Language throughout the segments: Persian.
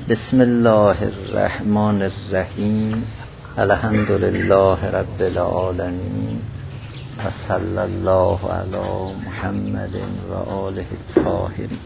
بسم الله الرحمن الرحیم. الحمد لله رب العالمین و صلی الله علی محمد و آله الطاهرین.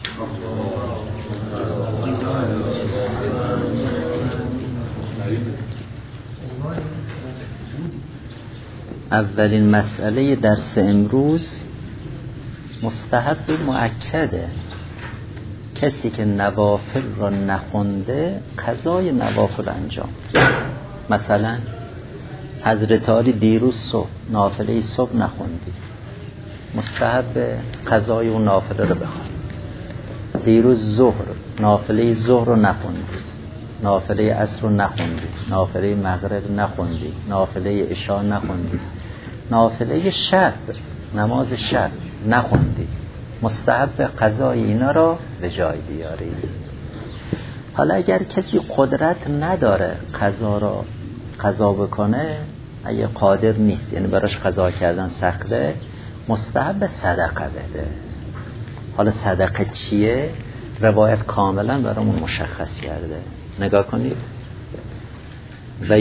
اولین مسئله درس امروز مستحب مؤکده. کسی که نوافل را نخونده قضای نوافل انجام. مثلا حضرت علی دیروز صبح نافله صبح نخوندی، مستحب قضای اون نافله رو بخون. دیروز ظهر نافله ظهر رو نخوندی، نافله عصر رو نخوندی، نافله مغرب نخوندی، نافله عشاء نخوندی، نافله شب نماز شب نخوندی، مستحب قضای اینا را به جای بیاری. حالا اگر کسی قدرت نداره قضا بکنه، اگه قادر نیست، یعنی براش قضا کردن سخته، مستحب صدقه بده. حالا صدقه چیه؟ روایت کاملا برامون مشخص کرده. نگاه کنید. و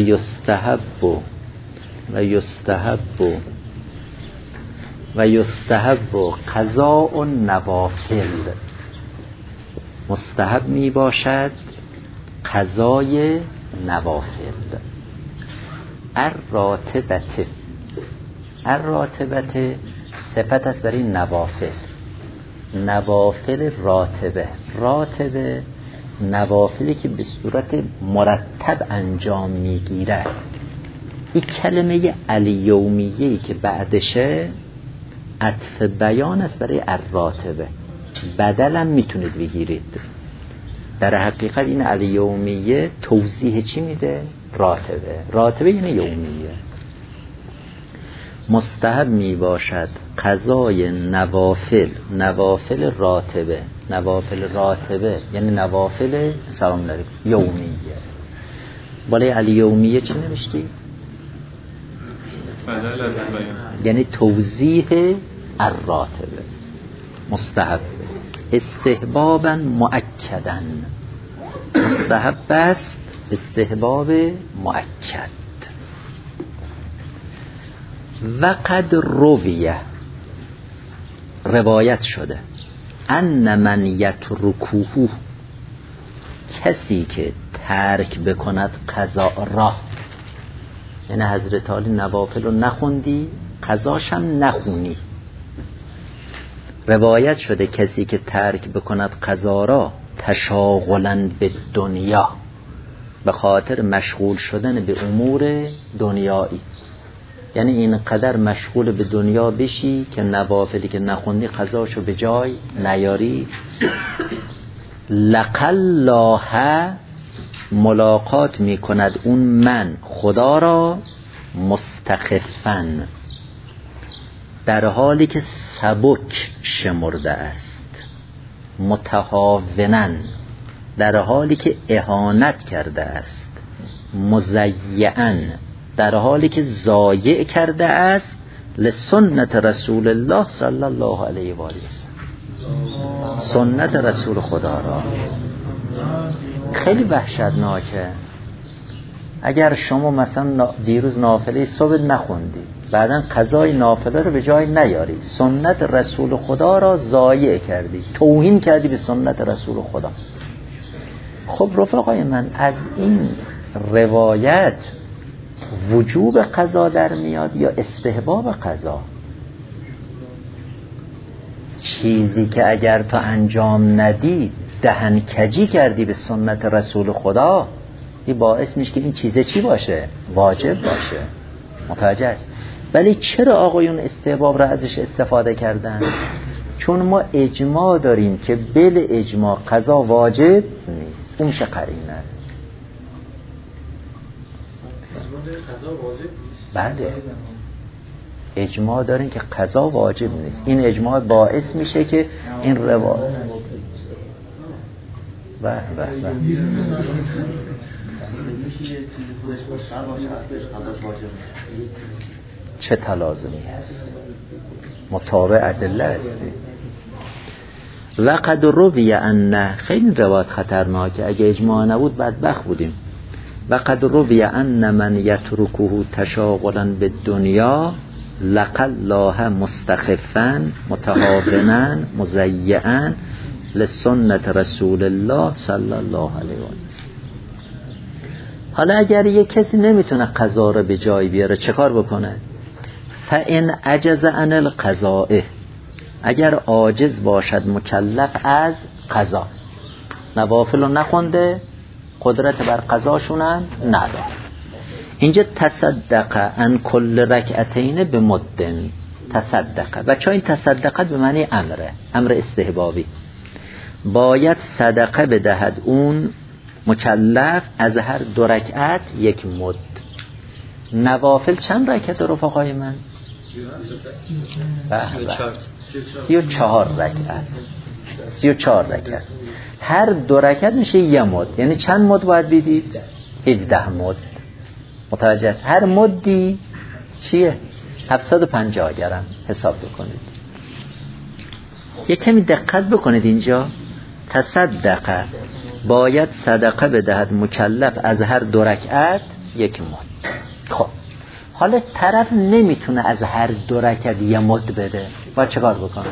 یستحب قضاء النوافل. مستحب می باشد قضای نوافل. الراتبه صفت است برای نوافل. نوافل راتبه نوافلی که به صورت مرتب انجام میگیرد. این کلمه الیومیه‌ای که بعدشه عطف بیان است برای الراتبه. بدلم میتونید بگیرید. در حقیقت این الیومیه توضیح چی میده؟ راتبه یعنی یومیه. مستحب می باشد قضای نوافل راتبه یعنی نوافل سلام علیکم یومیه. بالای الیومیه چی نوشتی؟ یعنی توضیح الراتبه. مستحب استحبابا مؤکدا. مستحب است استحباب مؤکد. وقد روایت شده ان من یترکوه، کسی که ترک بکند قضا را، یعنی حضرت علی نوافل رو نخوندی قضاشم نخونی. روایت شده کسی که ترک بکند قضا را تشاغلا به دنیا، به خاطر مشغول شدن به امور دنیایی، یعنی اینقدر مشغول به دنیا بشی که نوافلی که نخوندی قضاشو به جای نیاری. لقالله ملاقات می کند اون من خدا را مستخفن، در حالی که سبک شمرده است، متهاونن در حالی که اهانت کرده است، مضیعن در حالی که ضایع کرده است، لسنت رسول الله صلی الله علیه و آله وسلم، سنت رسول خدا را. خیلی وحشتناکه. اگر شما مثلا دیروز نافله صبح نخوندی، بعدن قضای نافله رو به جای نیاری، سنت رسول خدا را ضایع کردی، توهین کردی به سنت رسول خدا. خب رفقای من، از این روایت وجوب قضا در میاد یا استحباب قضا؟ چیزی که اگر تو انجام ندی دهن کجی کردی به سنت رسول خدا، این باعث میشه که این چیزه چی باشه؟ واجب باشه. متوجه است؟ ولی چرا آقایون استحباب را ازش استفاده کردن؟ چون ما اجماع داریم که بل اجماع قضا واجب نیست. اون میشه قرینه. بله، اجماع داریم که قضا واجب نیست. این اجماع باعث میشه که این روایت چه تلازمی هست؟ مطابق ادله هستی. و قد روی ان، خیلی روایت خطرناکه، اگه اجماع نبود بدبخت بودیم. و قد روی ان من یترکه تشاغلا بالدنیا لقى الله مستخفا متهاونا مضیعا لسنت رسول الله صلی الله علیه و سلم. حالا اگر یک کسی نمیتونه قضا رو به جای بیاره چه کار بکنه؟ فإن عجز عن القضاء، اگر عاجز باشد مکلف از قضا، نوافل رو نخونده، قدرت بر قضاشونم نداره، اینجا تصدق عن کل رکعتین به مدن. تصدقه، بچه ها این تصدقه به معنی امره، امر استحبابی، باید صدقه بدهد اون مکلف از هر 2 رکعت 1 مد. نوافل چند رکعت رفقای من؟ 34 رکعت. 34 رکعت، هر 2 رکعت میشه 1 مد، یعنی چند مد باید بدید؟ 17 مد. متوجه است؟ هر مدی چیه؟ 750 گرم حساب بکنید. یک کمی دقت بکنید اینجا، تصدقه، باید صدقه بدهد مکلف از هر 2 رکعت 1 مد. خب حالا طرف نمیتونه از هر 2 رکعت 1 مد بده، باید چه کار بکنه؟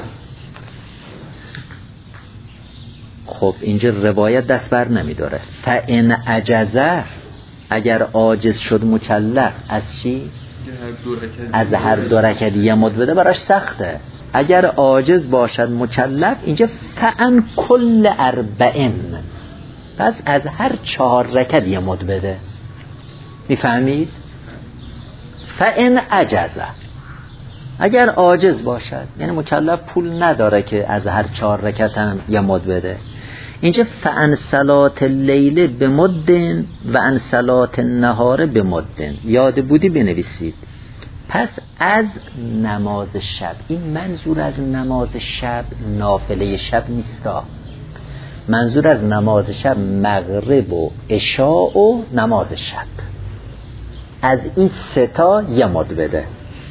خب اینجا روایت دست بر نمیداره. فإن عجزه، اگر عاجز شد مکلف از چی؟ از هر 2 رکعت 1 مد بده، براش سخته. اگر عاجز باشد مکلف، اینجا فعن کل 40، پس از هر 4 رکعت 1 مد بده. میفهمید؟ فإن عجزه، اگر عاجز باشد، یعنی مکلف پول نداره که از هر 4 رکعت هم 1 مد بده. اینجا فعن صلات اللیل به مدن و عن صلات النهار به مدن. یاد بودی بنویسید. پس از نماز شب، این منظور از نماز شب نافله شب نیستا، منظور از نماز شب مغرب و عشاء و نماز شب، از این 3 تا 1 مد بده.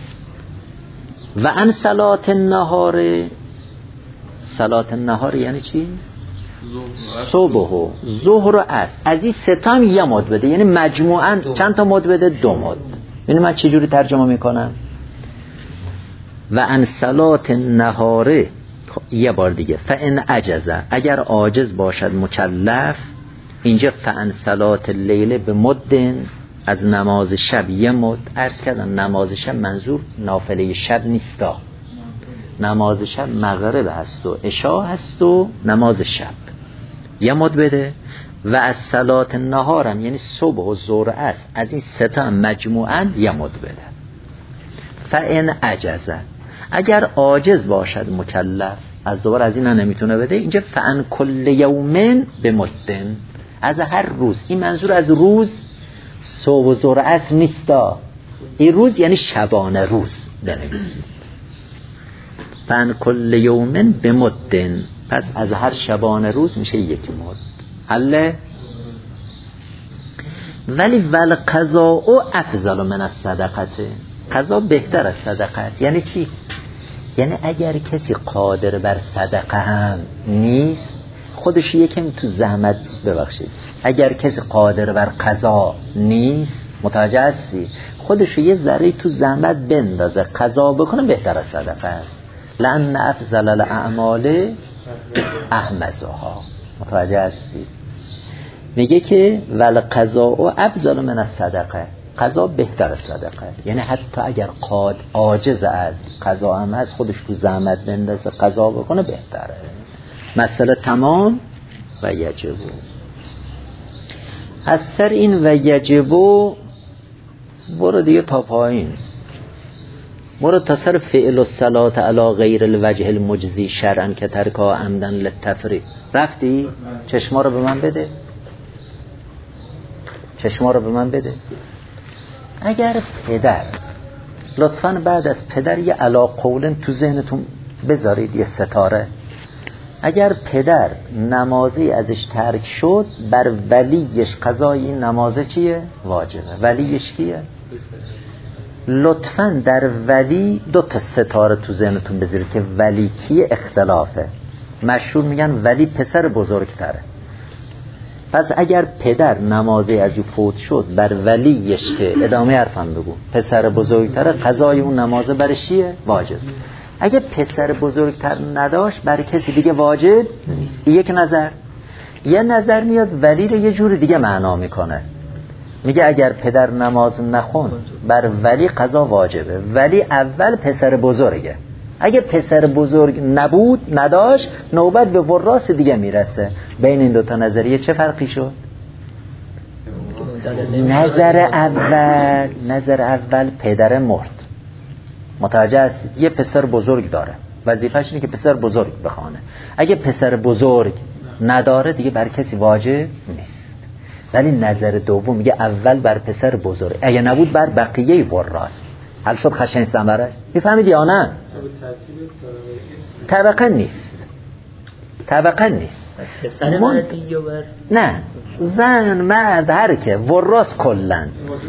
و عن صلات النهار، صلات النهار یعنی چی؟ صبح و ظهر و عصر، از این 3 تا هم 1 مد بده، یعنی مجموعاً چند تا مد بده؟ 2 مد. یعنی من چه جوری ترجمه میکنم؟ و عن صلات النهار، یه بار دیگه، فإن عجزه، اگر عاجز باشد مکلف، اینجا فعن صلات اللیل به مدن، از نماز شب 1 مد. عرض کردم نماز شب منظور نافله شب نیستا، نماز شب مغرب هست و عشاء هست و نماز شب 1 مد بده. و از صلات النهارم یعنی صبح و ظهر است، از این 3 تا مجموعاً 1 مد بده. فإن عجزه، اگر عاجز باشد مکلف، از دوباره از این نمیتونه بده، اینجا فعن کل یومن به مدن، از هر روز. این منظور از روز صبح و ظهر عصر نیستا، این روز یعنی شبانه روز بنویسید. فعن کل یومن به مدن، پس از هر شبانه روز میشه 1 مد. حله؟ ولی والقضاء افضل من الصدقه، قضا بهتر از صدقه است. یعنی چی؟ یعنی اگر کسی قادر بر صدقه هم نیست، خودش یکم تو زحمت، ببخشید، اگر کسی قادر بر قضا نیست، متوجه هستی، خودش یه ذره تو زحمت بندازه قضا بکنه، بهتر از صدقه است. لأن افضل الاعمال احمزها. متوجه هستی؟ میگه که والقضاء افضل من الصدقه، قضا بهتر از صدقه است. یعنی حتی اگر عاجز از قضا هم هست، خودش تو زحمت بندازه قضا بکنه، بهتره. مسئله تمام. و یجب، از سر این و یجب برو دیگه تا پایین، برو تا سر فعل الصلاة علی غیر الوجه المجزی شرعا که ترکا عمدن للتفریط. رفتی؟ چشما رو به من بده، چشما رو به من بده. اگر پدر، لطفاً بعد از پدر یه علا قولن تو ذهنتون بذارید، یه ستاره، اگر پدر نمازی ازش ترک شد، بر ولیش قضای این نمازه چیه؟ واجبه. ولیش کیه؟ لطفاً در ولی 2 تا ستاره تو ذهنتون بذارید که ولی کیه، اختلافه. مشهور میگن ولی پسر بزرگتره. پس اگر پدر نمازی از او فوت شد بر ولیش که ادامه حرفم بگو پسر بزرگتره، قضای اون نمازه برش چیه؟ واجب. اگه پسر بزرگتر نداشت برای کسی دیگه واجب نیست. یک نظر. یه نظر میاد ولی رو یه جور دیگه معنا میکنه، میگه اگر پدر نماز نخوند بر ولی قضا واجبه، ولی اول پسر بزرگه. اگه پسر بزرگ نبود نداشت نوبت به وراث دیگه میرسه. بین این دوتا نظریه چه فرقی شد؟ نظر اول پدر مرد، متوجه است؟ یه پسر بزرگ داره، وظیفه‌ش اینه که پسر بزرگ بخوانه. اگه پسر بزرگ نداره دیگه بر کسی واجب نیست. ولی نظر دوم میگه اول بر پسر بزرگ، اگه نبود بر بقیه وراث. حل شد خشن ثمرش؟ میفهمید یا نه؟ طبقه نیست. پسر مرد یا بر نه، زن مرد هر که وراث کلن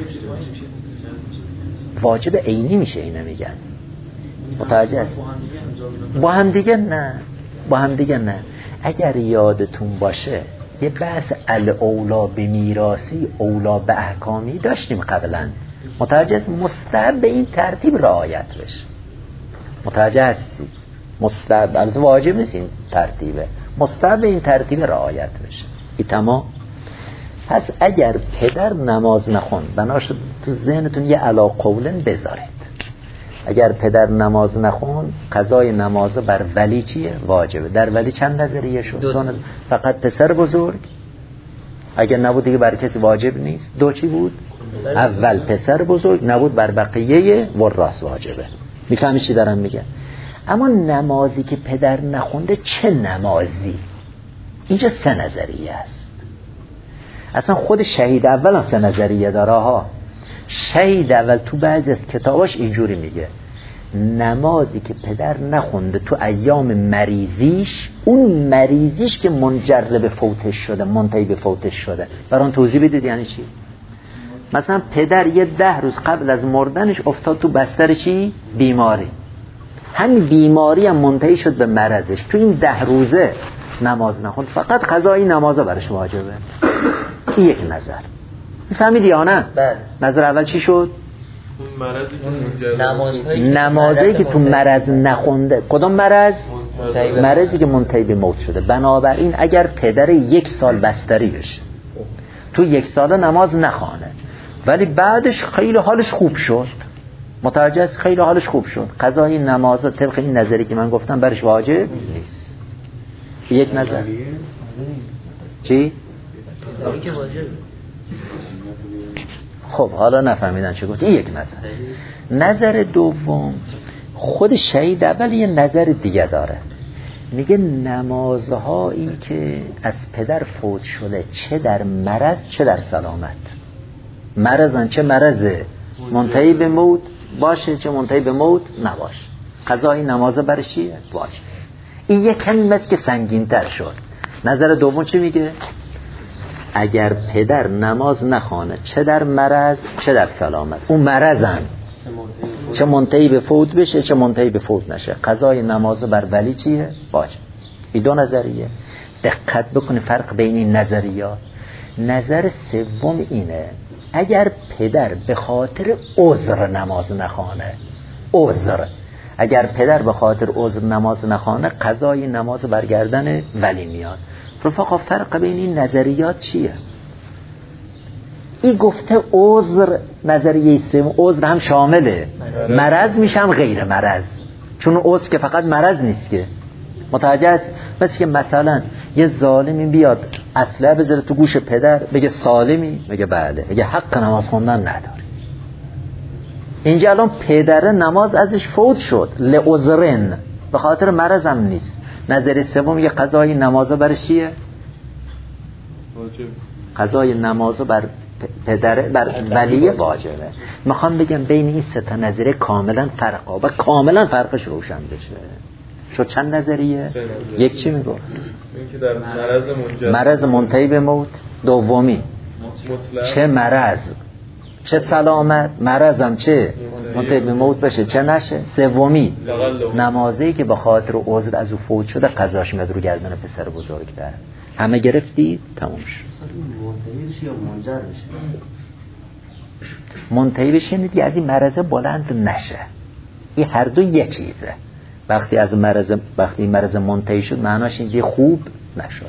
واجب عینی میشه. اینو میگن متوجه است؟ با هم دیگه نه. اگر یادتون باشه یه بحث الاولا به میراثی اولا به احکامی داشتیم قبلا. متوجه است؟ مستحب به این ترتیب رعایت بشه. متوجه هستی؟ مستحب، البته واجب نیست این ترتیبه، مستحب به این ترتیب رعایت بشه. این تمام. پس اگر پدر نماز نخوند، بناشد تو ذهنتون یه علا قولن بذارید، اگر پدر نماز نخوند قضای نماز بر ولی چیه؟ واجبه. در ولی چند نظریه شد؟ فقط پسر بزرگ، اگر نبود دیگه بر کسی واجب نیست. دو چی بود؟ اول پسر بزرگ، نبود بر بقیه وراث واجبه. میفهمی چی دارم میگم؟ اما نمازی که پدر نخونده چه نمازی؟ اینجا سه نظریه است. اصلا خود شهید اول هم سه نظریه داره ها. شهید اول تو بعضی از کتاباش اینجوری میگه نمازی که پدر نخونده تو ایام مریضیش، اون مریضیش که منجر به فوتش شده، منتهی به فوتش شده. برام توضیح بدید یعنی چی؟ مثلا پدر یه 10 روز قبل از مردنش افتاد تو بستر چی؟ بیماری. همین بیماری هم منتهی شد به مرضش. تو این 10 روزه نماز نخوند، فقط قضای نمازا برش واجبه. این یک نظر. میفهمید یا نه؟ بله. نظر اول چی شد؟ نمازی که تو مرض نخونده. کدام مرض؟ مرضی که منتهی به موت شده. بنابراین اگر پدر 1 سال بستری بشه، تو 1 سال نماز نخوانه، ولی بعدش خیلی حالش خوب شد، متوجه است؟ خیلی حالش خوب شد، قضای نماز طبق این نظری که من گفتم برش واجب نیست. یک نظر. چی؟ خب حالا نفهمیدن چه گفت. این یک نظر. نظر دوم خود شهید اول یه نظر دیگه داره، میگه نمازهایی که از پدر فوت شده چه در مرض چه در سلامت، مرضن چه مرض منتهی به موت باشه چه منتهی به موت نباشه، قضای نماز برش چیه؟ باشه. این یک کمی مثل که سنگین‌تر شد. نظر دوم چی میگه؟ اگر پدر نماز نخوانه چه در مرض چه در سلامت، اون مرضن چه منتهی به فوت بشه چه منتهی به فوت نشه، قضای نماز بر ولی چیه؟ باشه. این دو نظریه. دقت بکنی فرق بین این نظریات. نظر سوم اینه اگر پدر به خاطر عذر نماز نخوانه، عذر، اگر پدر به خاطر عذر نماز نخوانه قضای نماز برگردن ولی میاد. رفقا فرق بین این نظریات چیه؟ این گفته عذر، نظریه سوم عذر هم شامله مرض میشه هم غیر مرض، چون عذر که فقط مرض نیست که، متوجه است؟ مثل که مثلا یه ظالمی بیاد اسلحه بذاره تو گوش پدر بگه سالمی، بگه بله، بگه حق نماز خوندن نداری. اینجا الان پدر نماز ازش فوت شد لعذرن، به خاطر مرض هم نیست. نظر سوم یه قضای نمازو برش چیه؟ قضای نمازو بر پدر بر ولی واجبه. میخوام بگم بین این سه تا نظریه کاملا فرقه و کاملا فرقش روشن بشه. شد چند نظریه؟ یک چی میگو؟ اینکه در مرض منتهی به موت. دومی چه مرض چه سلامت، مرضم چه منتهی به موت بشه چه نشه. سومی نمازی که به خاطر عذر از او فوت شده قضاش میاد رو گردن پسر بزرگ در. همه گرفتی تموم شد. منتهی بشه یا منجر بشه؟ منتهی بشه یعنی دیگه از این مرض بلند نشه. این هر دو یه چیزه. وقتی این مرض منتهی شد معناش این دیگه خوب نشد.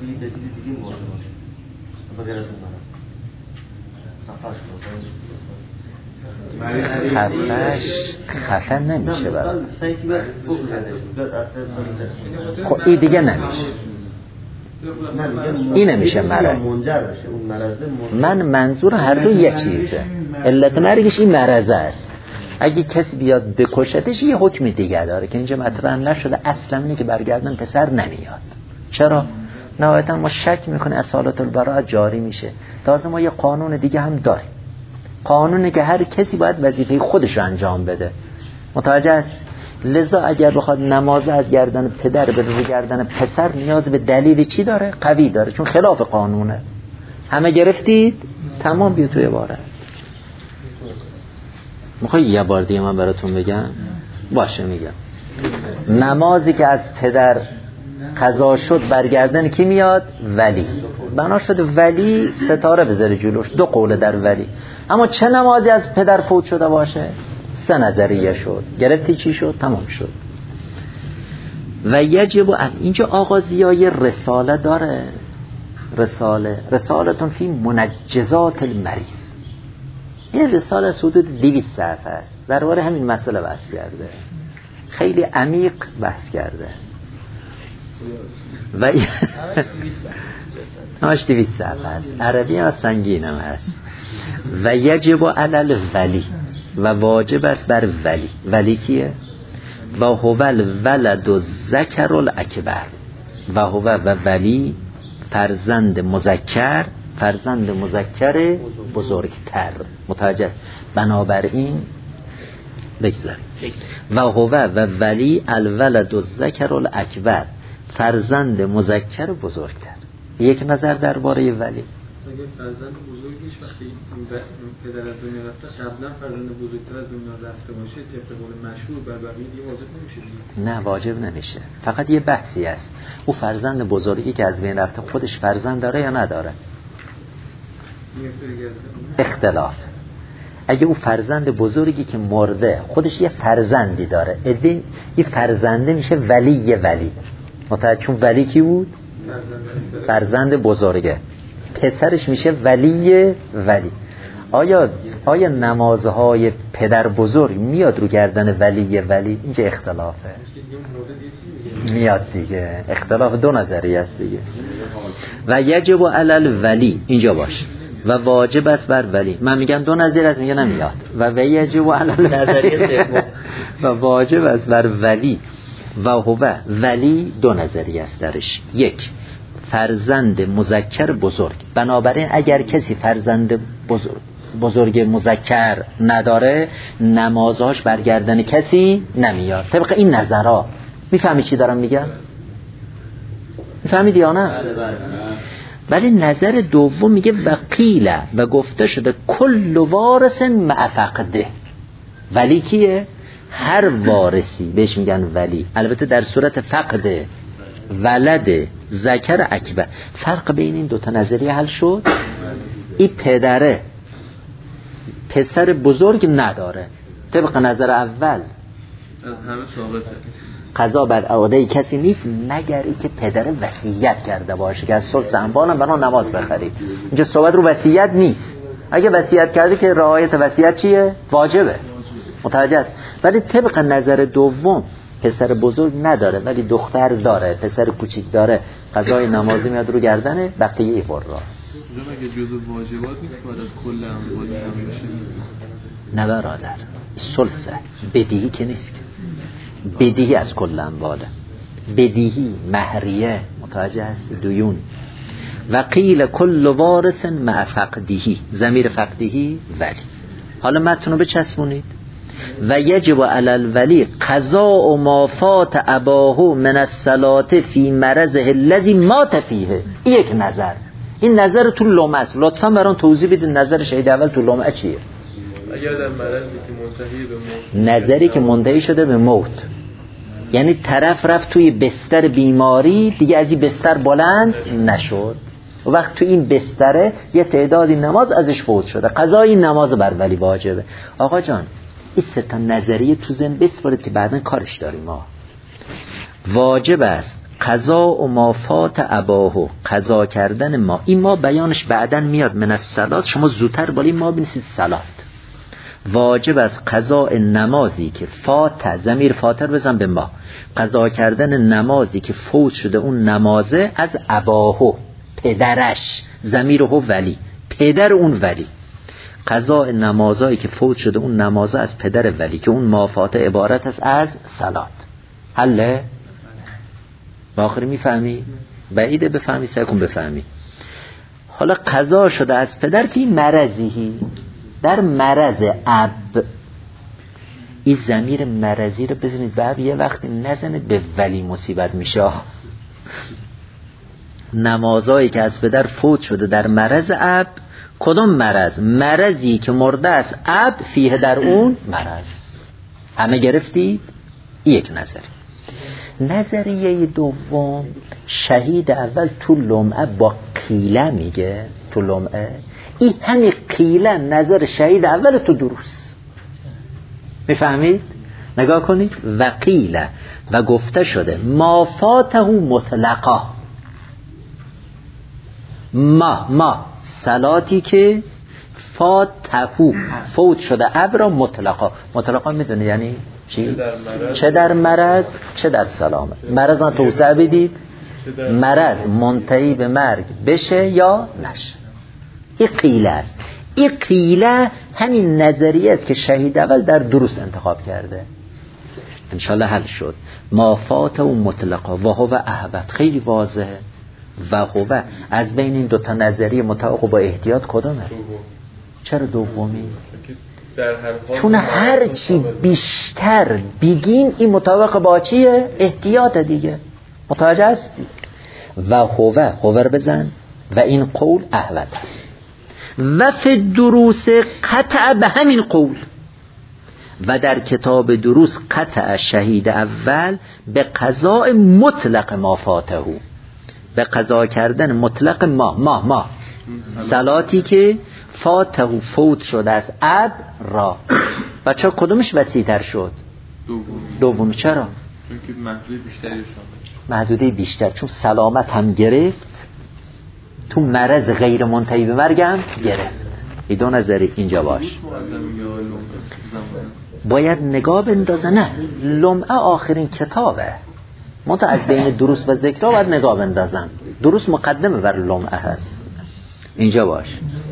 خفه نمیشه برای خب این دیگه نمیشه. این نمیشه مرض. من منظور هر دو یه چیزه. علت مرگش این مرض است. اگه کسی بیاد بکشتش یه حکم دیگه داره که اینجا مطرح نشده. اصلا اینه که برگردن پسر نمیاد. چرا؟ نهایتا ما شک میکنه اصالت البراءت جاری میشه. تازه ما یه قانون دیگه هم داریم. قانونه که هر کسی باید وظیفه خودش رو انجام بده. متوجه است؟ لذا اگر بخواد نماز از گردن پدر به روی گردن پسر نیاز به دلیل چی داره؟ قوی داره، چون خلاف قانونه. همه گرفتید؟ تمام. بیا توی عبارت. میخوای یه بار دیگه من براتون بگم؟ باشه میگم. نمازی که از پدر قضا شد برگردن کی میاد؟ ولی. بنا شد ولی ستاره بذاره جلوش. دو قول در ولی. اما چه نمازی از پدر فوت شده باشه؟ 3 نظریه شد. گرفتی چی شد؟ تمام شد. و یجب اینجا آغازیای رساله داره. رسالتون فی منجزات المریض. این رساله حدود 200 صفحه است. درباره همین مسئله بحث کرده. خیلی عمیق بحث کرده. و همش 200 صفحه است. عربی هم سنگین هم هست. و یجب علی الولی، و واجب است بر ولی. ولی کیه؟ و هو الولد الذکر الاکبر. و هو و ولی فرزند مذکر بزرگتر. متوجه است؟ بنابراین بگذاریم. و هو و ولی الولد الذکر الاکبر، فرزند مذکر بزرگتر. یک نظر درباره ولی. اگه فرزند بزرگیش وقتی پدر از دنیا رفته قبلا فرزند بزرگتر از دنیا رفته باشه طبق قول مشهور بر بقیه دیگه واجب نمیشه دیگه؟ نه واجب نمیشه. فقط یه بحثی است. او فرزند بزرگی که از بین رفته خودش فرزند داره یا نداره؟ اختلاف. اگه او فرزند بزرگی که مرده خودش یه فرزندی داره، این فرزنده میشه ولی. متوجه؟ چون ولی کی بود؟ فرزند بزرگه. پسرش میشه ولی. آیا نمازهای پدر بزرگ میاد رو گردن ولی؟ اینجا اختلافه. میاد دیگه. اختلاف 2 نظریه است دیگه. و یجب علی الولی اینجا باشه. و واجب است بر ولی. من میگم 2 نظریه است، میگه نمیاد. و یجب علی النظریه سوم. و واجب است بر ولی. و هو ولی 2 نظریه است درش. 1 فرزند مذکر بزرگ. بنابراین اگر کسی فرزند بزرگ مذکر نداره نمازاش برگردن کسی نمیاد. طبق این نظرها. میفهمی چی دارم میگم؟ میفهمید یا نه؟ ولی نظر دوم میگه وقیل و گفته شده کل وارث مع فقده. ولی کیه؟ هر وارثی بهش میگن ولی. البته در صورت فقده ولد ذکر اکبر. فرق بین این 2 تا نظریه حل شد. این پدره پسر بزرگ نداره طبق نظر اول. همه ثابته. قضا بر عهده کسی نیست مگر ای که پدر وصیت کرده باشه که از ثلث اموالم برای نماز بخرید. اینجا صحبت رو وصیت نیست. اگه وصیت کرده که رعایت وصیت چیه؟ واجبه. متوجه است؟ ولی طبق نظر دوم پسر بزرگ نداره ولی دختر داره، پسر کوچیک داره، قضای نمازی میاد رو گردنه بقیه ایوراست. اونم اگه جزء واجبات نیست بعد از کل اموال نمیشه. نه برادر، ثلثه. بدیهی که نیست. بدیهی از کل امواله. بدیهی مهریه. متوجه هست؟ دیون. و قیل کل وارث مع فقدهی. ضمیر فقدهی ولی. حالا متن رو بچسبونید. و یجب علی الولی قضاء ما فات اباه من الصلاة فی مرضه الذی مات فیه. یک نظر. این نظر تو لمعه است. لطفا برام توضیح بدید نظر شهید اول تو لمعه چیه؟ اگر در مرضی که منتهی به موت، نظری که منتهی شده به موت، یعنی طرف رفت توی بستر بیماری دیگه از این بستر بلند نشد، وقت تو این بستره یه تعدادی نماز ازش فوت شده، قضای نماز بر ولی واجبه. آقا جان این سه تا نظریه تو ذهن بسپارید که بعداً کارش داریم. ما واجب است قضا و ما فات اباهو، قضا کردن ما. این ما بیانش بعداً میاد من الصلات، شما زودتر بالا ما بنویسید صلات. واجب است قضا نمازی که فات، ضمیر فاتر بزن به ما، قضا کردن نمازی که فوت شده اون نمازه از اباهو، پدرش، ضمیره ولی، پدر اون ولی. قضا نمازایی که فوت شده اون نمازه از پدر ولی که اون مافات عبارت است از صلات. حله؟ با آخری میفهمی؟ بعیده بفهمی، سعی کن بفهمی. حالا قضا شده از پدر فی مرضی، در مرض اب. این ضمیر مرضی رو بزنید به اب، یه وقتی نزنه به ولی مصیبت میشه. نمازایی که از پدر فوت شده در مرض اب. کدوم مرض؟ مرضی که مرده است اب فیه، در اون مرض. همه گرفتید؟ یک نظری. نظریه دوم، شهید اول تو لمعه با قیله میگه، تو لمعه این همین قیله نظر شهید اول تو دروس. میفهمید؟ نگاه کنید. و قیله، و گفته شده ما فاته مطلقا، ما صلاتی که فاتهو فوت شده ابرا مطلقا میدونه یعنی چی؟ چه در مرض چه در سلامت. مرض ها توسعه بدید، مرض منتهی به مرگ بشه یا نشه. این قیله است. این قیله همین نظریه است که شهید اول در دروس انتخاب کرده. انشالله حل شد. ما فات و مطلقا و هو احبت، خیلی واضحه. و هو از بین این دوتا نظریه مطابق با احتیاط کدومه؟ چرا دومی؟ چون هر چی بیشتر بگین این مطابق با چیه؟ احتیاط دیگه. متوجه هستی؟ و هو رو بزن. و این قول احوت است. و فی دروس قطع به همین قول. و در کتاب دروس قطع شهید اول به قضاء مطلق ما فاتهو، به قضا کردن مطلق ما صلاتی که فاتهو فوت شده از اب را. بچه کدومش وسیع‌تر شد؟ دوم. چرا؟ چون که محدوده بیشتری شد. محدوده بیشتر، چون سلامت هم گرفت، تو مرض غیر منتهی به مرگ هم گرفت. این دو نظری اینجا باش. باید نگاه بندازه. نه، لمعه آخرین کتابه، منتها از بین دروس و ذکرها باید نگاه بندازم. دروس مقدمه بر لمعه هست. اینجا باش.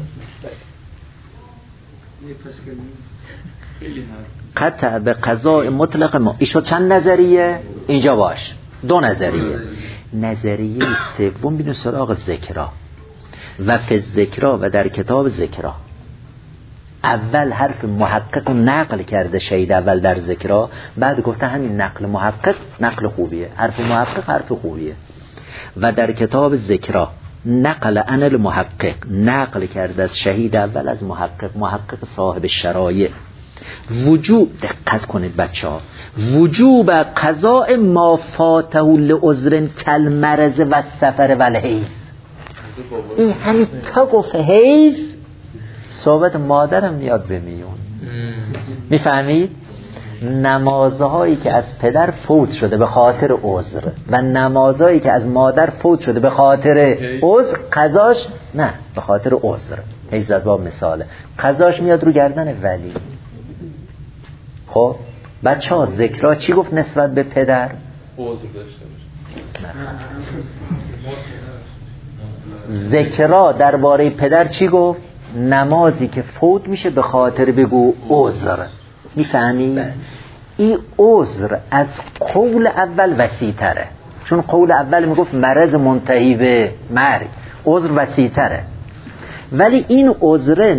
قطع به قضاء مطلق ما. ایشو چند نظریه؟ اینجا باش. دو نظریه. نظریه سوم بینو سراغ ذکرها و فی ذکرها و در کتاب ذکرها. اول حرف محقق رو نقل کرده شهید اول در ذکرها، بعد گفته همین نقل محقق نقل خوبیه، حرف محقق حرف خوبیه. و در کتاب ذکرها نقل عن المحقق، نقل کرده از شهید اول از محقق صاحب شرایع. وجوب، دقت کنید بچه ها، وجوب قضاء ما فاته لعذر کالمرض و السفر و الحیض. این همین تا گفت حیض صحبت مادرم میاد به میون. میفهمید؟ نمازهایی که از پدر فوت شده به خاطر عذر و نمازهایی که از مادر فوت شده به خاطر عذر، قضاش نه به خاطر عذر. حیض از باب مثاله، قضاش میاد رو گردن ولی. خب بچه ها ذکرها چی گفت نسبت به پدر؟ عذر داشته باشه. ذکرها درباره پدر چی گفت؟ نمازی که فوت میشه به خاطر بگو عذر. میفهمی؟ این عذر از قول اول وسیع‌تره، چون قول اول میگفت مرض منتهی به مرگ، عذر وسیع‌تره. ولی این عذر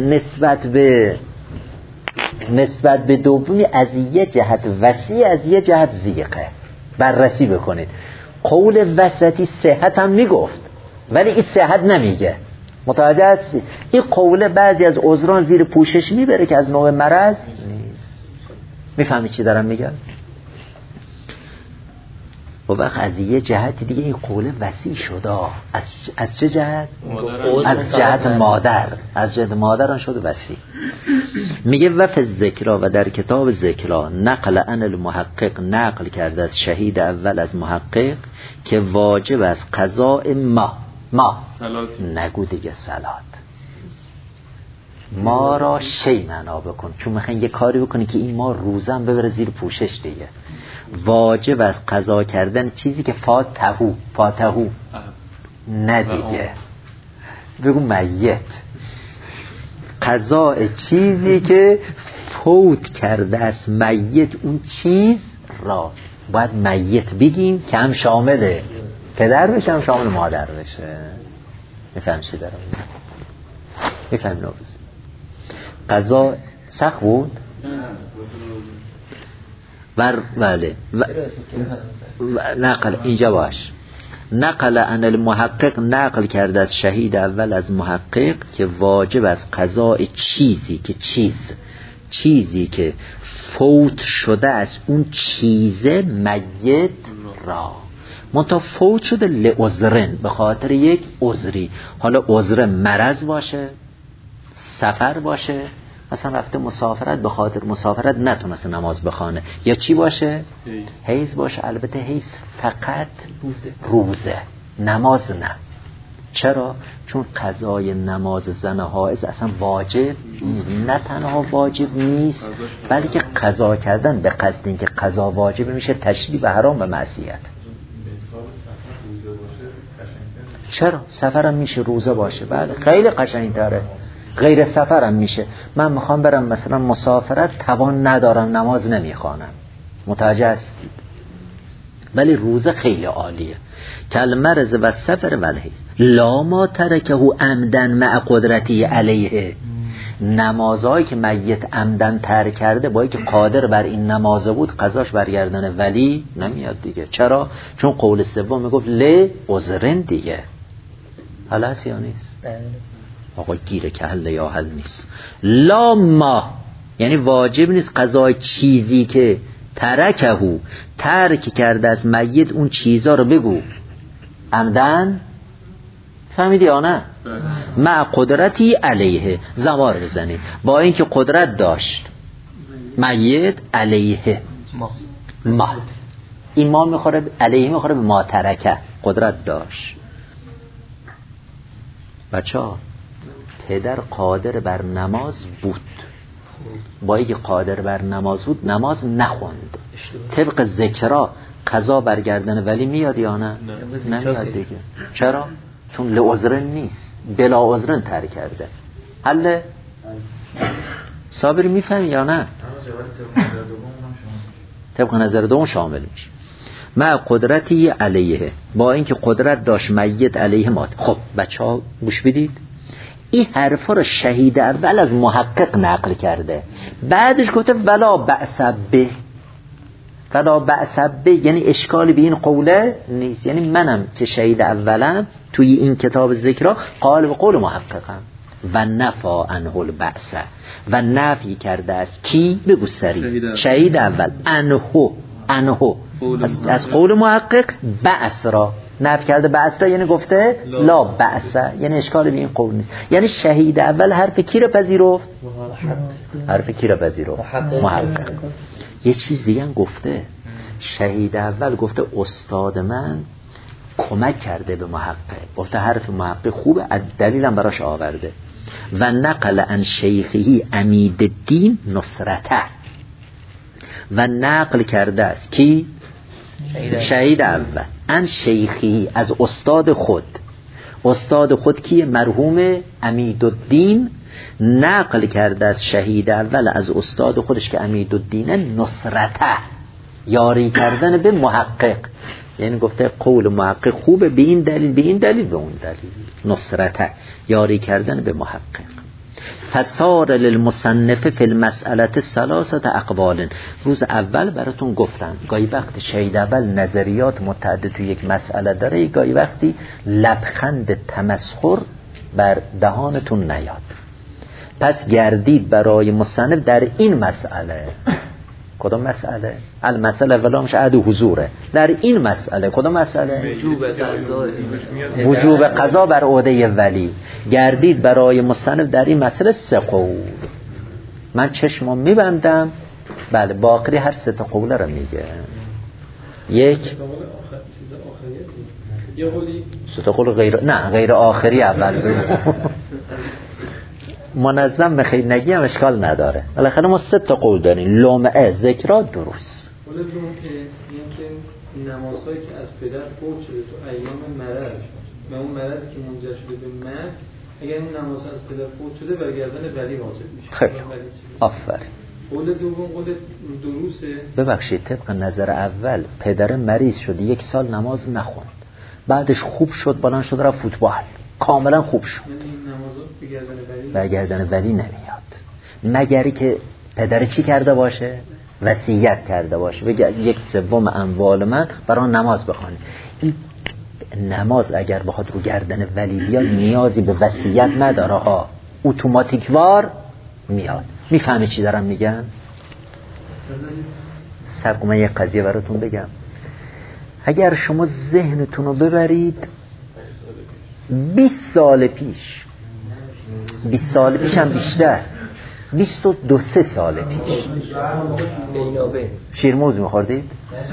نسبت به دومی از یه جهت وسیع، از یه جهت ضیقه. بررسی بکنید. قول وسطی صحت هم میگفت ولی این صحت نمیگه. متوجه هستی؟ این قوله بعضی از عذران زیر پوشش میبره که از نوع مرض نیست. میفهمی چی دارم میگم؟ و وقت از یه جهت دیگه این قوله وسیع شده. از چه جهت؟ از جهت مادر. از جهت مادران شده وسیع. میگه وفي الذکرا و در کتاب ذکرا نقل عن المحقق نقل کرده از شهید اول از محقق که واجب از قضاء ما نگو دیگه صلات ما را شی معنا بکن، چون میخواین یه کاری بکنی که این ما روزم ببره زیر پوشش دیگه. واجب از قضا کردن چیزی که فاتهو نه دیگه، بگو میت. قضا چیزی که فوت کرده است میت، اون چیز را باید میت بگیم که هم شامله پدر بشه هم شامل مادر بشه. میفهم چی دارم میفهم نوز قضا سخت بود بله نقل اینجا باش. نقل عن المحقق نقل کرده از شهید اول از محقق که واجب از قضاء چیزی که چیزی که فوت شده از اون چیزه میت را، منتها فوت شده لعذرن، به خاطر یک عذری. حالا عذر مرض باشه، سفر باشه، مثلا رفته مسافرت، به خاطر مسافرت نتونسته نماز بخونه، یا چی باشه؟ حیض باشه. البته حیض فقط روزه، نماز نه. چرا؟ چون قضای نماز زن حائض اصلا واجب نه تنها واجب نیست، بلکه قضا کردن به قصد اینکه قضا واجب میشه تشریع به حرام و معصیت. چرا؟ سفرم میشه روزه باشه، بله خیلی قشنگ‌تره. غیر سفرم میشه، من میخوام برم مثلا مسافرت، توان ندارم، نماز نمیخوانم. متوجه هستید؟ ولی روزه خیلی عالیه. کل مرض و سفر و الحیض لا ما ترکه عمدن مع قدرتی علیه. نمازهایی که میت عمدن ترک کرده، با اینکه قادر بر این نماز بود، قضاش برگردنه ولی نمیاد دیگه. چرا؟ چون قول سوم میگفت لعذرن دیگه. حالا هست یا نیست؟ آقا گیره که حل یا حل نیست. لا ما یعنی واجب نیست قضای چیزی که ترکهو ترک کرده از میت، اون چیزا رو بگو عمدن. فهمیدی یا نه؟ مع قدرتی علیه، زمار بزنید با اینکه قدرت داشت میت علیه ما این ما میخوره علیه، میخوره به ما ترکه، قدرت داشت. بچه‌ها پدر قادر بر نماز بود، با اینکه قادر بر نماز بود نماز نخوند. طبق ذکرها قضا برگردن ولی میاد یا نه؟ نمیاد دیگه. چرا؟ چون لعذرن نیست، بلا عذرن ترک کرده. حل صابری میفهمی یا نه؟ طبق نظر دوم شامل میشه. مع قدرتی علیه، با اینکه قدرت داشت میت علیه مات. خب بچه‌ها گوش بدید، این حرفا رو شهید اول از محقق نقل کرده، بعدش گفته ولا بأس به. ولا بأس به یعنی اشکالی به این قوله نیست. یعنی منم که شهید اولم توی این کتاب ذکرها قال به قول محققم و نفا عنه البأس، و نفی کرده از کی؟ بگو سری شهید اول انهو از قول محقق بأس را نفی کرده. بأس را یعنی گفته لا بأس، یعنی اشکالی به این قول نیست. یعنی شهید اول حرف کی را پذیرفت؟ حرف کی را پذیرفت؟ محقق. یه چیز دیگه هم گفته، شهید اول گفته استاد من کمک کرده به محقق، گفته حرف محقق خوبه، دلیلم براش آورده. و نقل عن شیخی عمیدالدین نصرته، و نقل کرده است کی؟ شهید اول عن شیخی از استاد خود. استاد خود کی؟ مرحوم عمیدالدین. نقل کرده از شهید اول از استاد خودش که عمیدالدین نصرته، یاری کردن به محقق. یعنی گفته قول محقق خوبه به این دلیل، به این دلیل، به اون دلیل. نصرته یاری کردن به محقق. فصار للمصنف فی المسئله ثلاثه اقوال. روز اول براتون گفتم گاهی وقت شهید اول نظریات متعدد تو یک مسئله داره، گاهی وقتی لبخند تمسخر بر دهانتون نیاد. پس گردید برای مصنف در این مسئله. کدام مسئله؟ المسئله اولامش عهد حضوره. در این مسئله کدام مسئله؟ وجوب قضا بر عهده ولی. گردید برای مصنف در این مسئله 3 قول. من چشمو میبندم، بله باقی هر 3 قوله رو میگه. یک سه قول غیر آخری اول منظم بخیر نگیم اشکال نداره. بالاخره ما 3 قول داریم: لمعه، ذکرا، دروس. قول دوم که این که نمازهایی که از پدر فوت شده تو ایام مرض و اون مرض که منجر شده به مرگ، اگر اون نماز از پدر فوت شده برگردن ولی واجب میشه. خیلی آفرین. قول دوم قول دروسه. ببخشید طبق نظر اول پدر مریض شد 1 سال نماز نخوند، بعدش خوب شد بلند شد رفت فوتبال، کاملا خوب شد، برگردن ولی نمیاد مگری که پدر چی کرده باشه؟ وصیت کرده باشه بگه 1/3 اموال من برای نماز بخوانه. این نماز اگر بخواد رو گردن ولی بیاد نیازی به وصیت نداره ها، اتوماتیک وار میاد. میفهمی چی دارم میگم؟ سبق من یک قضیه براتون بگم. اگر شما ذهنتون رو ببرید 20 سال پیش، 20 سال پیش هم بیشتر، 22-23 سال پیش شیرموز میخوردید؟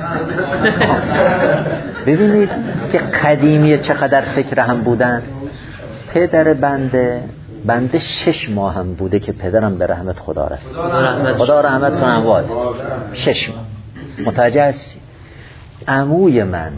ببینید که قدیمی چقدر فکر هم بودن. پدر بنده 6 ماه هم بوده که پدرم به رحمت خدا رسید. خدا رحمت کنه اموات. 6 ماه. متوجه هستی؟ عموی من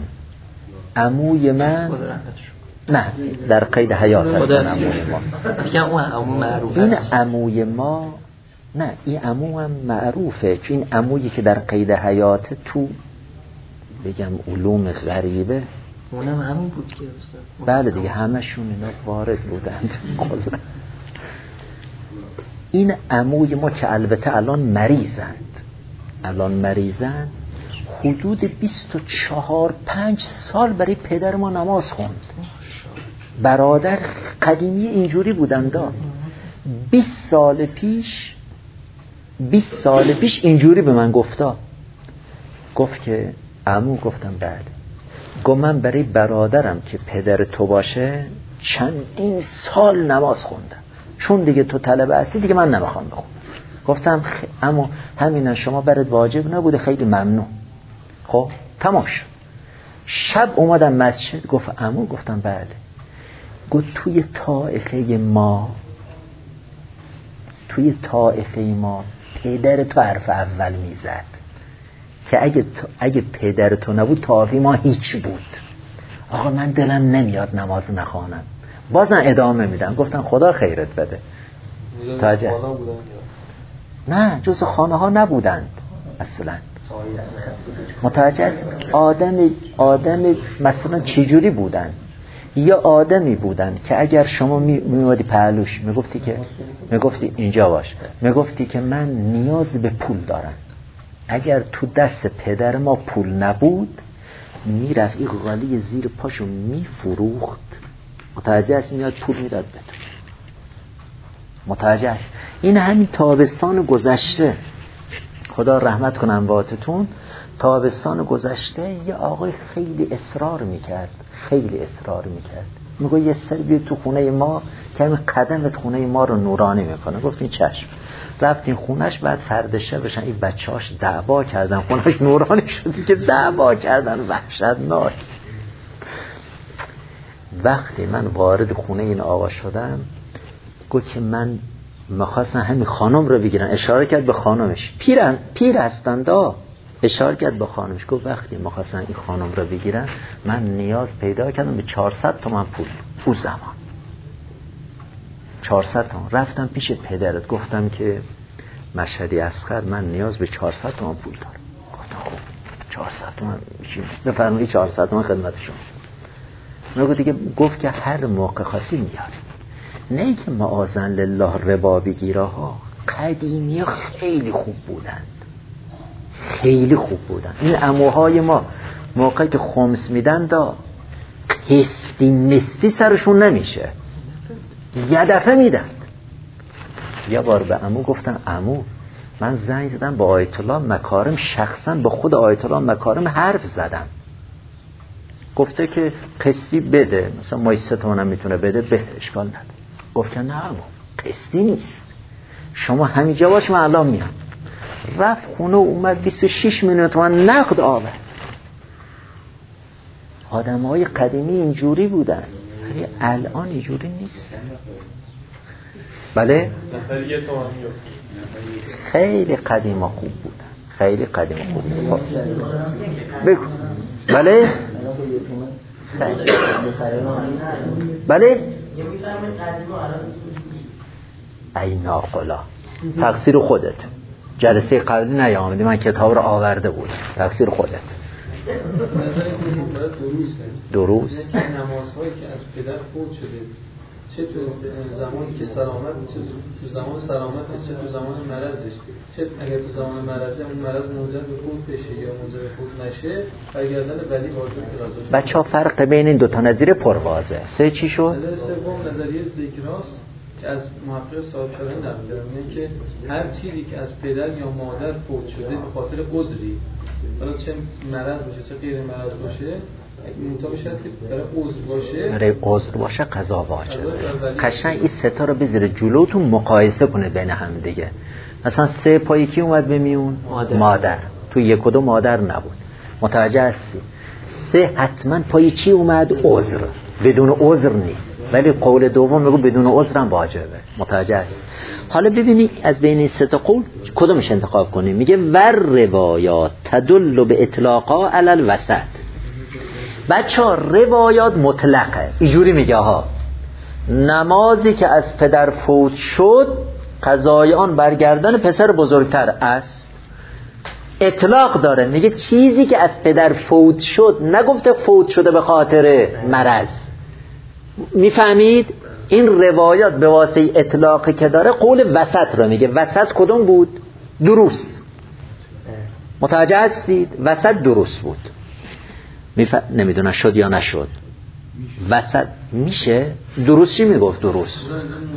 نه در قید حیات هستن. عموی ما این عموی ما نه، این عمو هم معروفه، چون این عمویی که در قید حیات تو بگم علوم غریبه اونم همون بود که استاد. بله دیگه همشون اینا وارد بودند. این عموی ما که البته الان مریضند حدود 24-5 سال برای پدر ما نماز خوند. برادر قدیمی اینجوری بودند. 20 سال پیش اینجوری به من گفت که عمو، گفتم بله. گفت من برای برادرم که پدر تو باشه چندین سال نماز خوندم، چون دیگه تو طلبه هستی دیگه من نمیخوام بخونم. گفتم اما همین شما برات واجب نبوده، خیلی ممنون. خب تمام شد. شب اومدم مسجد، گفت عمو، گفتم بله. گفت توی طائفه ما پدر تو حرف اول میزد که اگه پدر تو نبود طائفه ما هیچ بود. آقا من دلم نمیاد نماز نخوانم، بازم ادامه میدم. گفتم خدا خیرت بده. تاجه نه، جز خانه ها نبودند اصلا. متوجه است؟ آدم مثلا چجوری بودن؟ یا آدمی بودن که اگر شما میومدی پهلوش میگفتی اینجا باش، میگفتی که من نیاز به پول دارم، اگر تو دست پدر ما پول نبود میرفت این غالی زیر پاشو میفروخت. متوجه است؟ میاد پول میداد به تو. متوجه است؟ این همین تابستان گذشته، خدا رحمت کنه امواتتون، تابستان گذشته یه آقای خیلی اصرار میکرد. میگه یه سر بیا تو خونه ما که همین قدمت خونه ما رو نورانی میکنه. گفتین چشم. رفتین خونش، بعد فرد شبش این بچه‌هاش دعوا کردن، خونش نورانی شد که دعوا کردن وحشتناک. وقتی من وارد خونه این آقا شدم گفت که من می‌خواستم همین خانم رو بگیرن. اشاره کرد به خانمش. پیر هستند. اشاره کرد به خانمش. گفت وقتی می‌خواستم این خانم رو بگیرن من نیاز پیدا کردم به 400 تومان پول. اون زمان 400 تومان. رفتم پیش پدرت گفتم که مشهدی اصغر من نیاز به 400 تومان پول دارم. گفتم خب 400 تومان بفرمایید 400 تومان خدمت شما. میگه دیگه گفت که هر موقع خاصی میاریم. نه که معاذن لله ربا بگیره ها. قدیمی خیلی خوب بودن. این عموهای ما موقعی که خمس میدن قسطی مستی سرشون نمیشه. یه دفعه میدن. یه بار به عمو گفتم عمو من زنگ زدم با آیت الله مکارم، شخصا به خود آیت الله مکارم حرف زدم، گفته که قسطی بده، مثلا مایی 3 تومن میتونه بده، بده اشکال نداره. گفت نه عمو قسطی نیست، شما همینجا باش من الان میام. رفت خونه اومد 26 میلیون تومن نقد آورد. آدم‌های قدیمی اینجوری بودن ولی الان اینجوری نیست. بله خیلی قدیما خوب بودن، خیلی قدیما خوب بودن. بگو بله بله ای ناقلا تقصیر خودت، جلسه قبلی نیامدی من کتاب رو آورده بودم، تقصیر خودت. درست نمازهایی که از پدر فوت شده، چه تو زمانی که سلامت، چه تو زمان سلامتش، چه تو زمان مرضش، چه اگر تو زمان مرضه اون مرض منجر به فوت بشه یا منجر به فوت نشه، برگردن ولی واجب قضا. بچه‌ها فرق بین این دو تا نظریه پرواضحه. سه چی شد؟ نظریه سوم نظریه ذکراست که از محقق صاحب شرح نقل کردن، میگه که هر چیزی که از پدر یا مادر فوت شده به خاطر عذری، حالا چه مرض باشه چه غیر مرض باشه، منطقه شاید که برای عذر باشه، برای عذر باشه قضا واجبه. قشنگ این سه تا رو بذاره جلوتون مقایسه کنه بین هم دیگه. مثلا 3 پای کی اومد به میون؟ مادر. تو 1 و 2 مادر نبود. متوجه هستی؟ 3 حتما پای چی اومد؟ عذر. بدون عذر نیست. ولی قول دوم میگه بدون عذر هم واجبه. متوجه هست؟ حالا ببینید از بین این 3 تا قول کدومش انتخاب کنیم. میگه ور روایات تدل به اطلاقا علی الوسط. بچه‌ها روایات مطلقه، اینجوری میگه ها نمازی که از پدر فوت شد قضای آن برگردن پسر بزرگتر است. اطلاق داره، میگه چیزی که از پدر فوت شد، نگفته فوت شده به خاطر مرض. میفهمید؟ این روایات به واسطه اطلاقی که داره قول وسط رو میگه. وسط کدوم بود؟ دروس. متوجه هستید؟ وسط دروس بود. نمیدونم شد یا نشد. وسط میشه دروس. چی میگفت دروس؟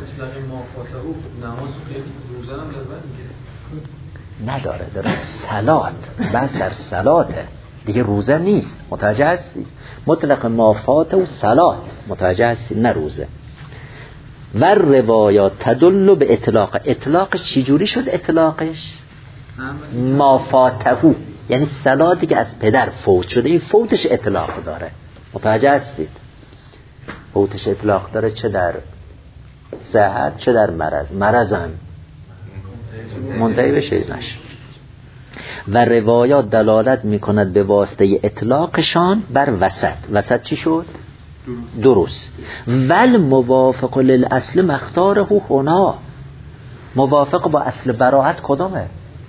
نداره، داره صلات، بس در صلاته دیگه، روزه نیست. متوجه هستید؟ مطلق مافات و صلات. متوجه هستید؟ نه روزه. و روایات تدل به اطلاق. اطلاقش چی جوری شد؟ اطلاقش مافاتهو، یعنی صلاتی که از پدر فوت شده، این فوتش اطلاق داره. متوجه هستید؟ فوتش اطلاق داره، چه در صحت چه در مرض. مرضم منتهی بشه نشه. و روایات دلالت میکند به واسطه اطلاقشان بر وسط. وسط چی شد؟ درست. ول موافق للاصل مختاره هنا. موافق با اصل براءت کدومه؟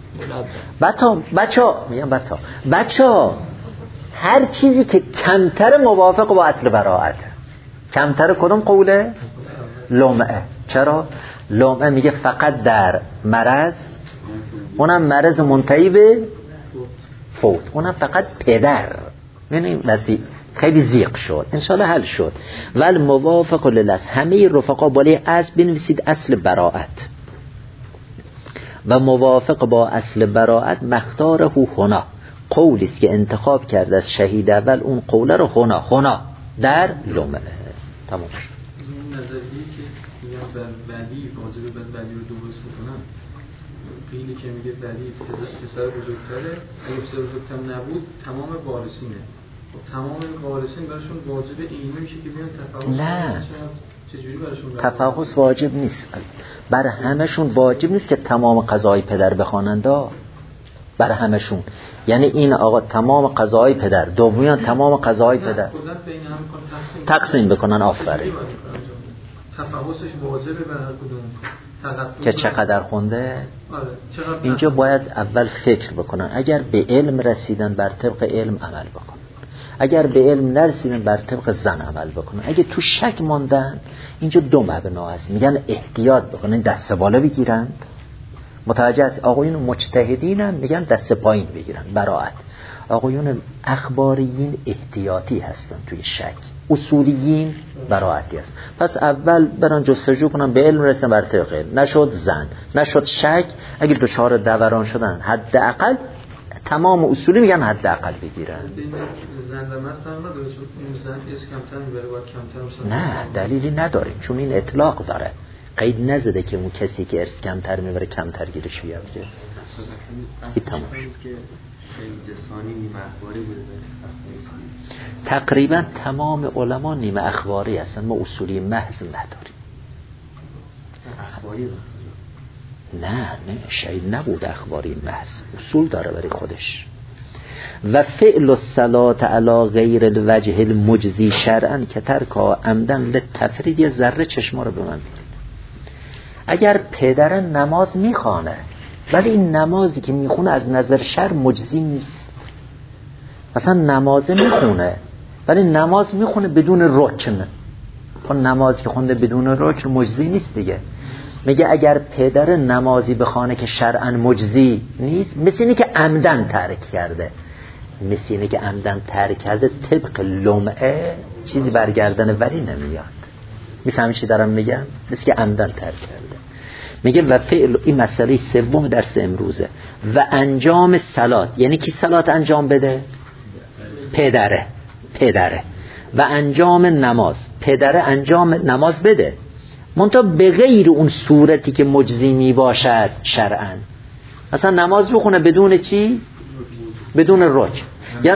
بچه هر چیزی که کمتر موافق با اصل براءت. کمتر کدوم قوله؟ لمعه. چرا؟ لمعه میگه فقط در مرض، اونم مرض منتهی به فوت، اونم فقط پدر. ببینید وسیع خیلی زیق شد، انشالله حل شد. ول موافق للاصل، همه رفقا بالای از بنویسید اصل براءت. و موافق با اصل براءت مختاره هنا، قولی است که انتخاب کرده از شهید اول اون قوله رو هنا در لمعه. تمام شد. این نظریه‌ای که میگن ولی واجب ولی رو درست بکنن، قیلی که میگه ولی پسر بزرگتره، اگه پسر بزرگتر نبود تمام وارثینه. تمام وارثین براشون واجب اینه میشه که بیان تفاوت. نه، تفاوت واجب نیست. بر همشون واجب نیست که تمام قضای پدر بخوانند. بر همشون، یعنی این آقا تمام قضای پدر، دومیان تمام قضای پدر تقسیم بکنن. آفرین. تفاوتش واجبه بر هر کدوم که چقدر خونده. اینجا باید اول فکر بکنن. اگر به علم رسیدن بر طبق علم عمل بکنن، اگر به علم نرسیدن بر طبق زن عمل بکنن. اگه تو شک ماندن، اینجا 2 مبنا هست. میگن احتیاط بکنن، دست بالا بگیرند، متوجه است؟ آقایون مجتهدین هم میگن دست پایین بگیرن براءت. آقایون اخباریین احتیاطی هستن توی شک، اصولیین براءتی هست. پس اول برن جستجو کنن، به علم رسن، بر طبق علم نشد زن، نشد شک، اگه دچار دوران شدن حداقل تمام اصولی میگن حداقل بگیرن. زن و مرد فرق نداره، چون این زن اس کمتر میبره باید کمتر. نه دلیلی نداره، چون این اطلاق داره، قید نزده که اون کسی که ارث کمتر میبره کمتر گیرش بیاد. که این تمام تقریبا تمام علما نیمه اخباری هستن، ما اصولی محض نداریم. نه شهید نبود اخباری محض، اصول داره برای خودش. و فعل الصلاة علی غیر الوجه المجزی شرعا که ترکا عمدن للتفرید. یه ذره چشما رو به من بدید. اگر پدر نماز میخوانه ولی این نمازی که میخونه از نظر شرع مجزی نیست، مثلا نماز میخونه ولی نماز میخونه بدون رکن، اون نمازی که خونده بدون رکن مجزی نیست دیگه. میگه اگر پدر نمازی بخونه که شرعاً مجزی نیست، مثل اینه که عمدن ترک کرده، مثل اینه که عمدن ترک کرده طبق لمعه چیزی برگردن ولی نمیاد. میفهمی چی دارم میگم؟ مثل که عمدن ترک کرده. میگه و فعل، این مسئله سوم درس امروزه، و انجام صلات، یعنی کی صلات انجام بده؟ پدره. و انجام نماز، پدره انجام نماز بده، منتها به غیر اون صورتی که مجزی می باشد شرعاً. مثلا نماز بخونه بدون چی؟ بدون رکن. یا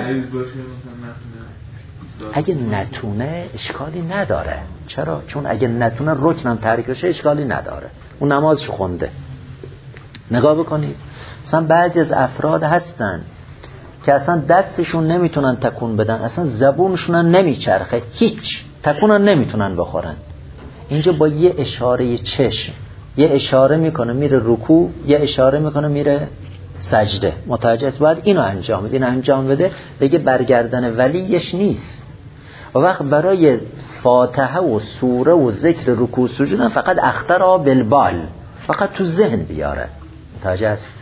اگه نتونه اشکالی نداره. چرا؟ چون اگه نتونه رکن هم ترک بشه اشکالی نداره، اون نمازش خونده. نگاه بکنید مثلا بعضی از افراد هستن که اصلا دستشون نمیتونن تکون بدن، اصلا زبونشون نمیچرخه، هیچ تکونن نمیتونن بخورن. اینجا با یه اشاره چشم، یه اشاره میکنه میره رکوع، یه اشاره میکنه میره سجده. متوجه است؟ باید اینو انجام بده، اینو انجام بده، دیگه برگردن ولیش نیست. و وقت برای فاتحه و سوره و ذکر رکوع سجود فقط اخترا بالبال، فقط تو ذهن بیاره. متوجه است؟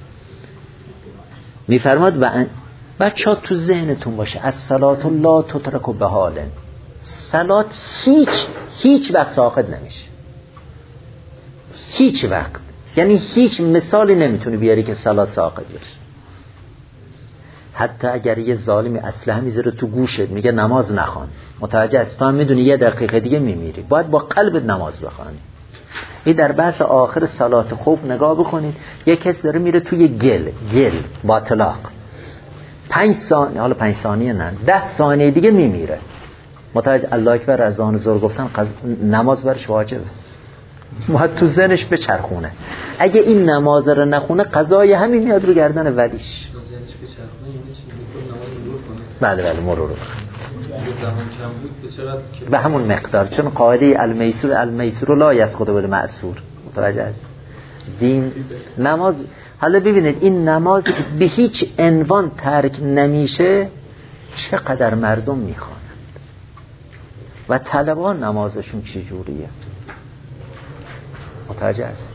میفرماد بچه ها تو ذهنتون باشه الصلاة لا تترک بحال، صلات هیچ وقت ساقط نمیشه، هیچ وقت. یعنی هیچ مثالی نمیتونی بیاری که صلات ساقط بشه. حتی اگر یه ظالمی اسلحه میذاره تو گوشت میگه نماز نخوان، متوجه است؟ تو هم میدونی یه دقیقه دیگه میمیری، باید با قلبت نماز بخوانی. این در بحث آخر صلات خوف نگاه بکنید، یه کس داره میره توی گل با طلاق، 5 ثانیه، حالا 5 ثانیه نه 10 ثانیه دیگه میمیره. متوجه؟ الله اکبر، از آن زور گفتن نماز برش واجبه، باید تو ذهنش بچرخونه. اگه این نماز رو نخونه قضای همین میاد رو گردن ولیش. بله مرور به همون مقدار، چون قاعده المیسور لا یسقط بالمعسور. متوجه است؟ دین نماز، حالا ببینید این نماز به هیچ عنوان ترک نمیشه، چقدر مردم میخوانند و طلبان نمازشون چی جوریه. متوجه است؟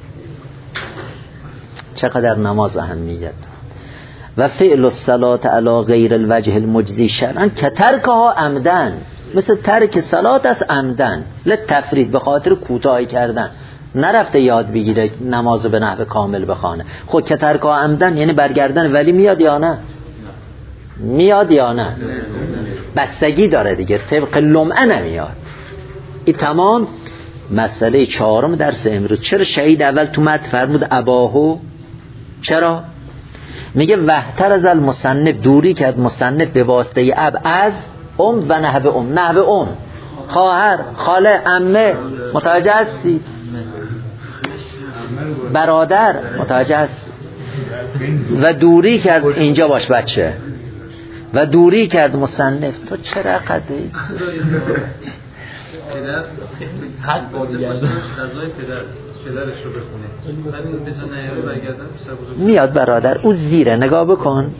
چقدر نماز اهمیت. و فعل الصلاة علی غیر الوجه المجزی شرعا که ترکها عمدن، مثل ترک صلات از عمدن للتفرید، به خاطر کوتاهی کردن، نرفته یاد بگیره نمازو به نحو کامل بخونه. خود که ترکها عمدن یعنی برگردن ولی میاد یا نه؟ میاد یا نه؟ بستگی داره دیگه، طبق لمعه نمیاد. این تمام مسئله 4 درس امروز. چرا شهید اول تو متن فرمود اباهو؟ چرا؟ میگه وحتر از المصنف، دوری کرد مصنف به واسطه اب از و نحو خواهر، خاله، عمه، متوجه هستی؟ برادر، متوجه هستی؟ و دوری کرد، اینجا باش بچه، و دوری کرد مصنف. تو چرا قدری؟ حد واجب باشه قضای پدرش رو بخونه، بعد این بزن نیاره برگردن پسر بزرگ میاد برادر، او زیره، نگاه بکن،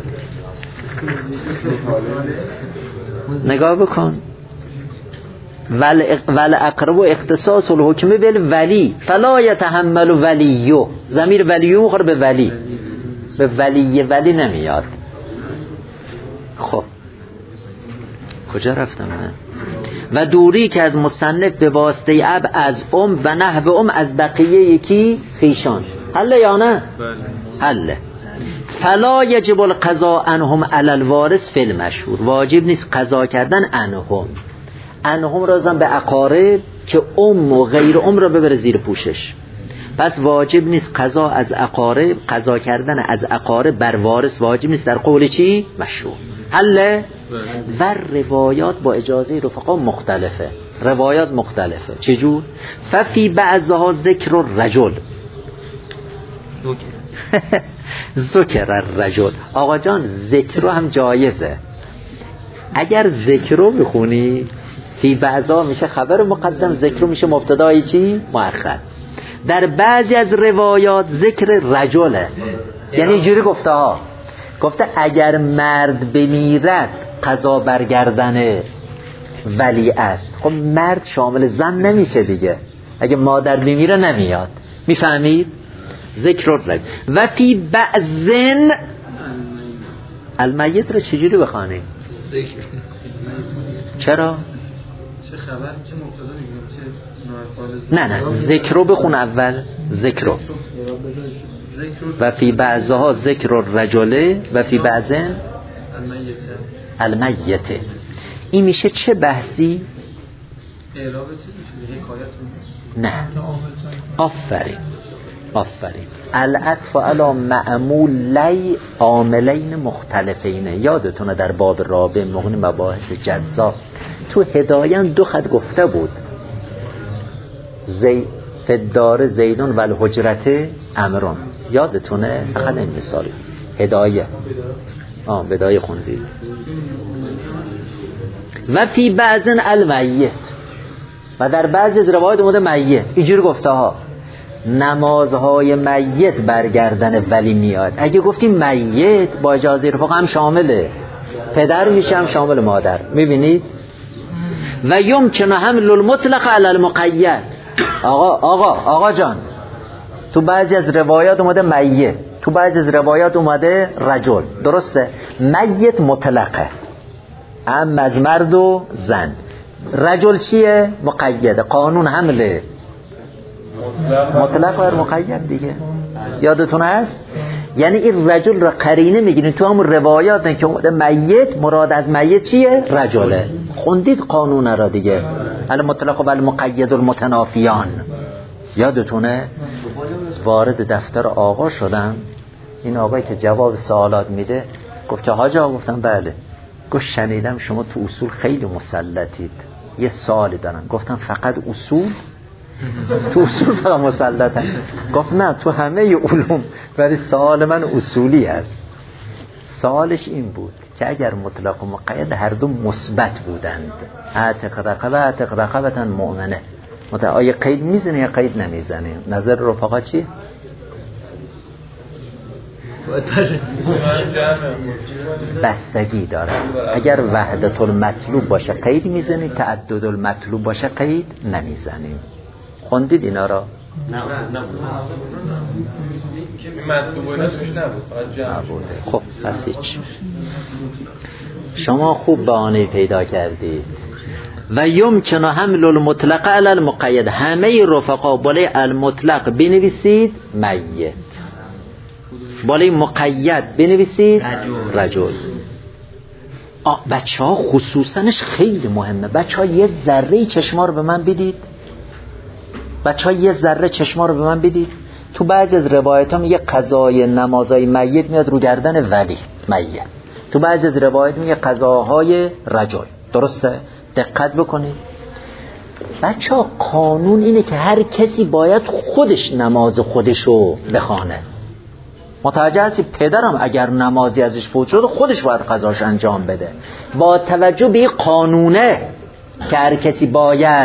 نگاه بکن. والاقرب اختصاص الحکم بالولی فلا يتحمل ولیو. ضمیر ولیو میخوره به ولی، به ولی نمیاد. خب کجا رفتم من؟ و دوری کرد مصنف به واسطه اب از و نحو از بقیه یکی خیشان. حله یا نه؟ حله. فلا یجب القضاء عنهم علی الوارث فی المشهور. واجب نیست قضا کردن عنهم رازم به اقارب که و غیر را ببره زیر پوشش. پس واجب نیست قضا از اقارب، قضا کردن از اقارب بر وارث واجب نیست در قول چی؟ مشهور. حله؟ و روایات با اجازه رفقا مختلفه. روایات مختلفه. چجور؟ ففی بعضها ذکر الرجل. ذکر الرجل. آقا جان ذکر هم جایزه. اگر ذکر رو بخونی فی بعضها میشه خبر مقدم، ذکر میشه مبتدای چی؟ مؤخر. در بعضی از روایات ذکر رجله، یعنی اینجوری گفته اگر مرد بمیرد قضا برگردن ولی است. خب مرد شامل زن نمیشه دیگه، اگه مادر بمیره نمیاد. میفهمید؟ ذکر رجل. و فی بعضن المیت رو چجوری بخوانیم؟ چرا؟ چه خبر؟ چه مبتدا میگیم؟ چه نه ذکر رو بخون اول. ذکر رو و فی بعضها ذکر الرجل و فی بعضن المیت. این میشه چه بحثی؟ اعراب چی میشه؟ حکایت؟ نه. آفرین. العطف علی معمول لی عاملین مختلفین. یادتونه در باب رابع مغنی مباحث جزا تو هدایان 2 خط گفته بود فدار زیدون و الحجرت امرون. یادتونه؟ فقط این مثالی هدایه بدایه خوندید. و فی بعضن المیت. و در بعضی از روایات اومده میت. اینجور گفته ها نمازهای میت برگردن ولی میاد. اگه گفتیم میت با اجازه رفقا هم شامله پدر میشه هم شامل مادر. میبینید؟ و یمکن حمل المطلق علی المقید. آقا جان تو بعضی از روایات اومده میت، تو بعضی از روایات اومده رجل. درسته؟ میت مطلقه، اما از مرد و زن. رجل چیه؟ مقیده. قانون حمله مطلق و مقید دیگه. یادتون هست؟ یعنی این رجل را قرینه میگیرین تو همون روایات که اومده میت، مراد از میت چیه؟ رجله. خوندید قانون را دیگه. المطلق و المقید المتنافیان. یادتونه؟ وارد دفتر آقا شدم، این آقایی که جواب سوالات میده گفت که حاج آقا. گفتم بله. گفت شنیدم شما تو اصول خیلی مسلطید، یه سوالی دارم. گفتم فقط اصول؟ تو اصول فقط مسلطم؟ گفت نه تو همه علوم، ولی سوال من اصولی است. سوالش این بود که اگر مطلق و مقید هر دو مثبت بودند، اعتق رقبه مؤمنه، آیا قید میزنه یا قید نمیزنه؟ نظر رفقا چی؟ بستگی داره. اگر وحدت المطلوب باشه قید میزنی، تعدد المطلوب باشه قید نمیزنیم. خوندید اینا را؟ نبوده. خب پس هیچ. شما خوب بهانه پیدا کردید. و یمکن حمل المطلق علی المقید. همه رفقا بالای المطلق بنویسید میت، بالای مقید بنویسید رجل. بچه ها خصوصنش خیلی مهمه. بچه ها یه ذره چشما رو به من بدید. تو بعضی از روایت ها میگه قضای نمازهای میت میاد رو گردن ولی میت. تو بعضی از روایت میگه قضاهای رجل. درسته؟ دقت بکنید بچه ها. قانون اینه که هر کسی باید خودش نماز خودشو بخونه. متوجه هستی؟ پدرم اگر نمازی ازش فوت شد خودش باید قضاش انجام بده. با توجه به قانونه که هر کسی باید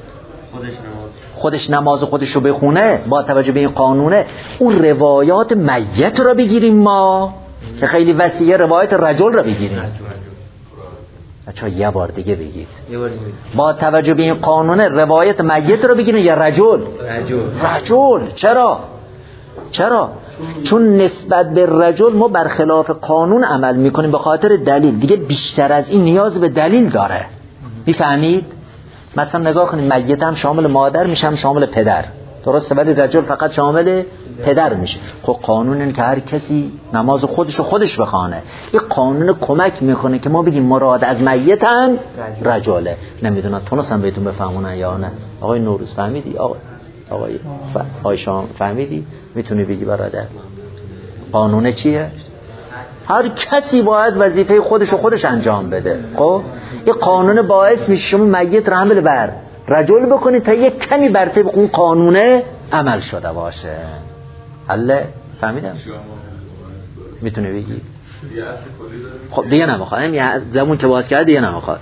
خودش نماز خودشو بخونه، با توجه به این قانونه اون روایات میت را بگیریم ما که خیلی وسیعه، روایت رجل را بگیریم. بچه‌ها یه بار دیگه بگید. یه بار دیگه. با توجه به این قانون روایت میت رو بگیرین یا رجل. چرا؟ چون نسبت به رجل ما برخلاف قانون عمل میکنیم به خاطر دلیل. دیگه بیشتر از این نیاز به دلیل داره. میفهمید؟ مثلا نگاه کنید، میت هم شامل مادر میشه هم شامل پدر، درسته؟ ولی رجل فقط شامل پدر میشه. خب قانون این که هر کسی نماز خودش بخوانه. این قانون کمک میکنه که ما بگیم مراد از میت هم رجله. نمیدونم تونستم بهتون بفهمونن یا نه. آقای نوروز فهمیدی؟ آقای شام فهمیدی؟ میتونی بگی برادر قانون چیه؟ هر کسی باید وظیفه خودش انجام بده. خب این قانون باعث میشه شما میت رو حمل بر رجل بکنید تا یک کمی بر طبق اون قانونه عمل شده باشه. حله؟ فهمیدم؟ میتونه بگی؟ خب دیگه نمیخواد، زمون که باز کرد دیگه نمیخواد.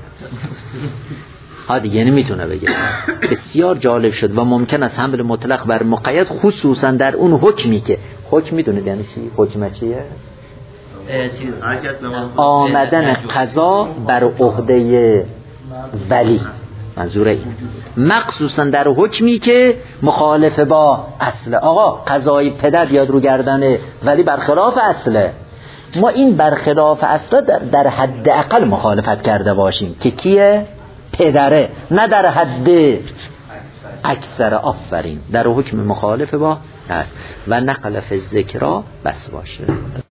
دیگه نمیتونه بگه. بسیار جالب شد و ممکن است حمل مطلق بر مقید، خصوصا در اون حکمی که حکم میدونید یعنی چی؟ حکم چیه؟ آمدن قضا بر عهده ولی، منظور این مخصوصا در حکمی که مخالف با اصله. آقا قضای پدر بیاد رو گردنه ولی برخلاف اصله، ما این برخلاف اصله در حد اقل مخالفت کرده باشیم که کیه؟ پدره، نه در حد اکثر. آفرین، در حکم مخالف با هست و نقل فی الذکرا بس باشه.